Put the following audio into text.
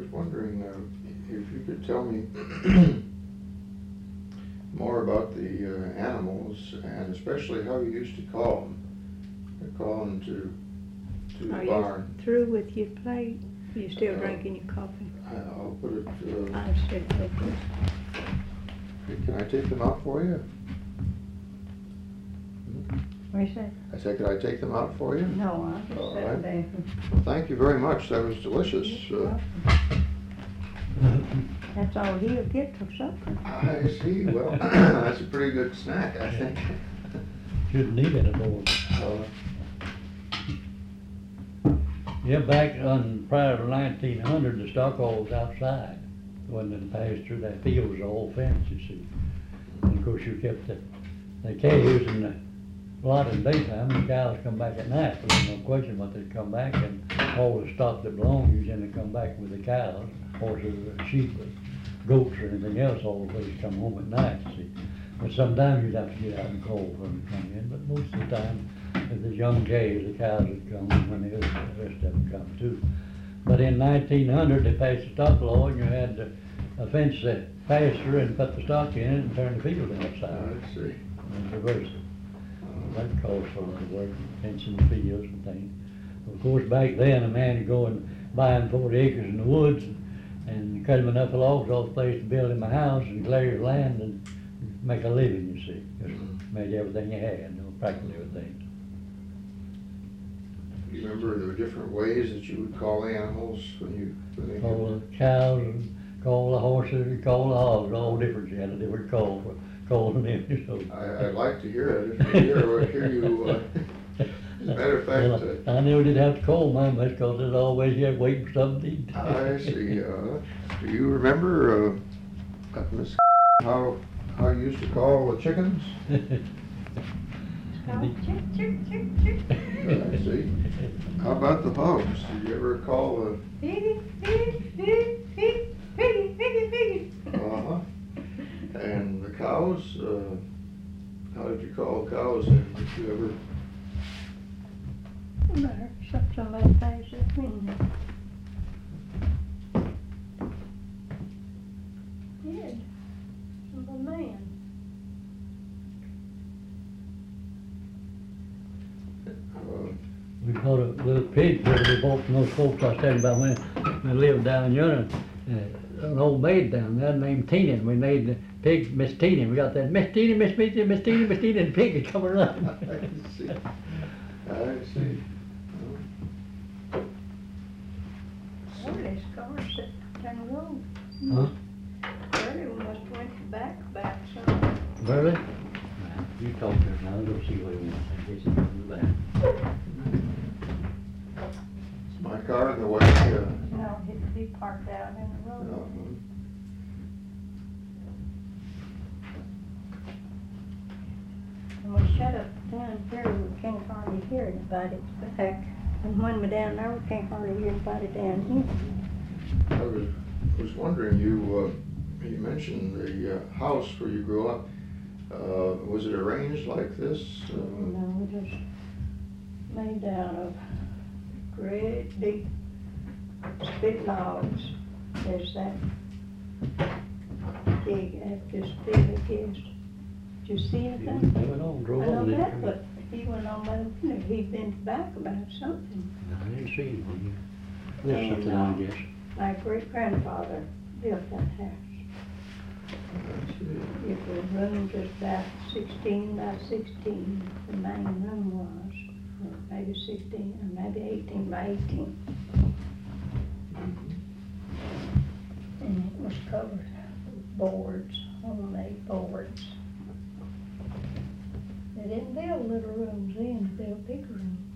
was wondering if you could tell me more about the animals, and especially how you used to call them. Call them to the barn. You through with your plate? You still drinking your coffee? I'll put it. I still take this. Can I take them out for you? What do you say? I said, could I take them out for you? No, I'll just All sit right. there. Well, thank you very much. That was delicious. That's all he'll get for supper. I see. Well, that's a pretty good snack, I think. Shouldn't need any more. Yeah, back on prior to 1900, the stock all was outside. Wasn't in the pasture. That field was all fenced, you see. And of course, you kept the calves in the lot in the daytime, and the cows come back at night. But there's no question but they'd come back, and all the stock that belonged, you generally come back with the cows, horses, or sheep, or goats, or anything else. All the ways come home at night, you see. But sometimes you'd have to get out in the cold for them to come in. But most of the time, if there's young calves, the cows would come, and when the rest of them come too. But in 1900, they passed the stock law, and you had to fence the pasture and put the stock in it and turn the field outside. I see. And reverse it. That calls for a lot of work, fencing the fields and things. Of course, back then, a man could go and buy him 40 acres in the woods and cut him enough logs off the place to build him a house and clear his land and make a living, you see. Just made everything you had, practically everything. Do you remember the different ways that you would call the animals when they Call the cows, and call the horses, and call the hogs, all different. You had a different call for calling them. So. I'd like to hear it. If you hear you. As a matter of fact, well, I never did have to call mine much because there's always you waiting for something to eat. I see. Do you remember, Miss, how you used to call the chickens? Chick, chick, chick, chick. I see. How about the hogs? Did you ever call the? Piggy, piggy, piggy, piggy, piggy, piggy, piggy. Uh-huh. And the cows, how did you call cows? And did you ever? Somebody pays it me. Did. Some man. We caught a little pig that we bought from those folks I was telling about when they lived down yonder. An old maid down there named Tina, and we named the pig Miss Tina. We got that Miss Tina, Miss Tina, Miss Tina, Miss Tina, and the pig would come around. I see. I see. Oh, they scars that down the road. Huh? Burley must have went back about something. Burley? You talk to her now, go see what he wants. I guess he's coming back. Is my car in the way? No, he parked out in the road. And we shut up down here, we can't hardly hear anybody back. And when we're down there, we can't hardly hear anybody down here. I was wondering, you mentioned the house where you grew up. Was it arranged like this? No, just made out of great big spit logs. There's that big, this big, I guess. Did you see anything? They went on, I drove know on. that, but he went on by the window. He'd been back about something. I didn't see anything. There's And, something, I guess. My great-grandfather built that house. It was a room just about 16 by 16, the main room was, or maybe 16, or maybe 18 by 18. And it was covered with boards, homemade boards. They didn't build little rooms then, they built big rooms.